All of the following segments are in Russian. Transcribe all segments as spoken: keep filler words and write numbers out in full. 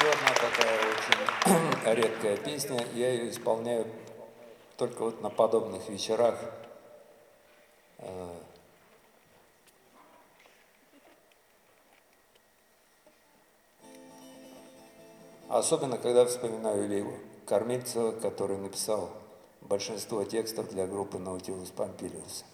Еще одна такая очень редкая песня. Я ее исполняю только вот на подобных вечерах. Особенно, когда вспоминаю Илью Кормильцева, который написал большинство текстов для группы Наутилус Помпилиус.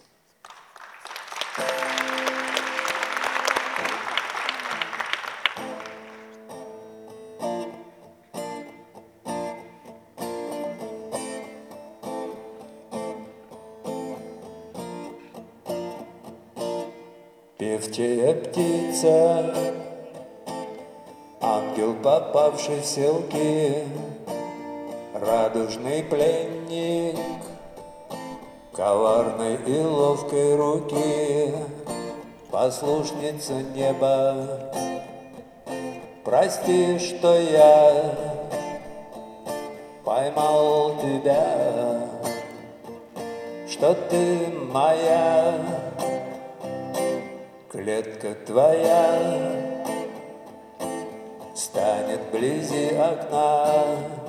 Певчая птица, ангел, попавший в селки, радужный пленник коварной и ловкой руки, послушница неба. Прости, что я поймал тебя, что ты моя, клетка твоя станет вблизи окна.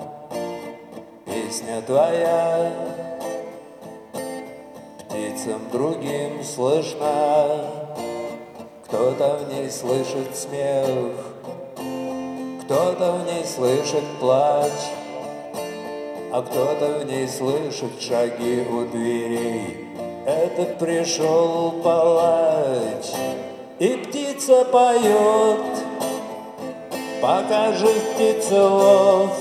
Песня твоя птицам другим слышна. Кто-то в ней слышит смех, кто-то в ней слышит плач, а кто-то в ней слышит шаги у дверей. Это пришел палач, и птица поет, пока жив птицелов,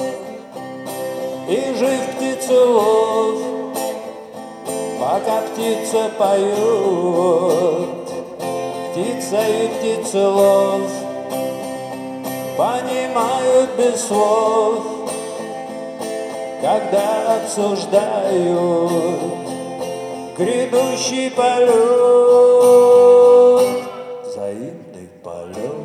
и жив птицелов, пока птица поет. Птица и птицелов понимают без слов, когда обсуждают грядущий полет, взаимный полет.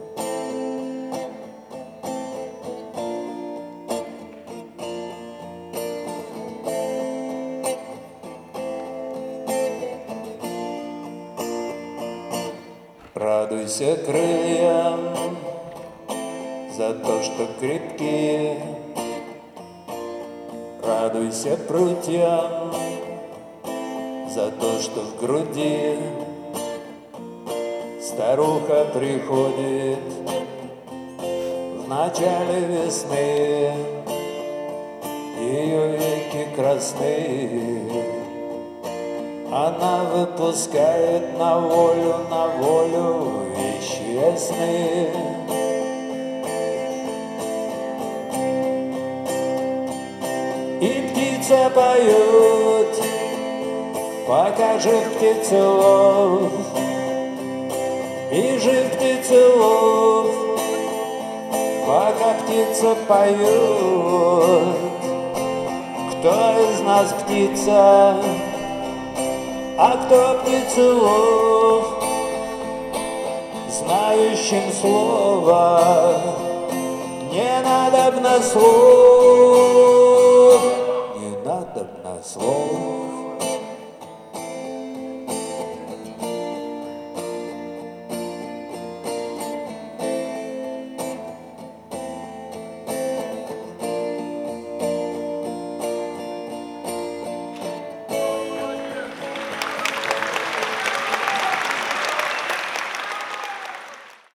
Радуйся крыльям за то, что крепкие, радуйся прутьям за то, что в груди старуха приходит в начале весны, ее веки красны. Она выпускает на волю, на волю вещи сны. И птица поет, пока жив птицелов, и жив птицелов, пока птица поет. Кто из нас птица, а кто птицелов, знающим слово не надобно слов, не надобно слов.